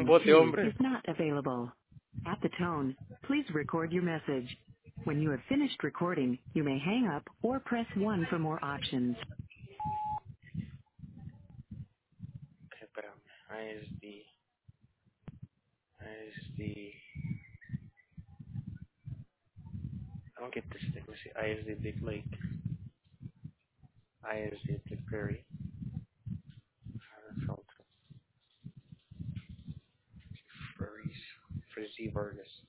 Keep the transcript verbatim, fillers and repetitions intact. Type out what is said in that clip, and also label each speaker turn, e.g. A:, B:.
A: option
B: Bote,
A: two
B: hombre.
A: is not available. At the tone, please record your message. When you have finished recording, you may hang up or press one for more options.
B: Okay, espérame. I S D. I S D. I don't get this thing. Let's see. I S D Big Lake. I S D Big Prairie. Filter. Furries. Frizzy Burgers.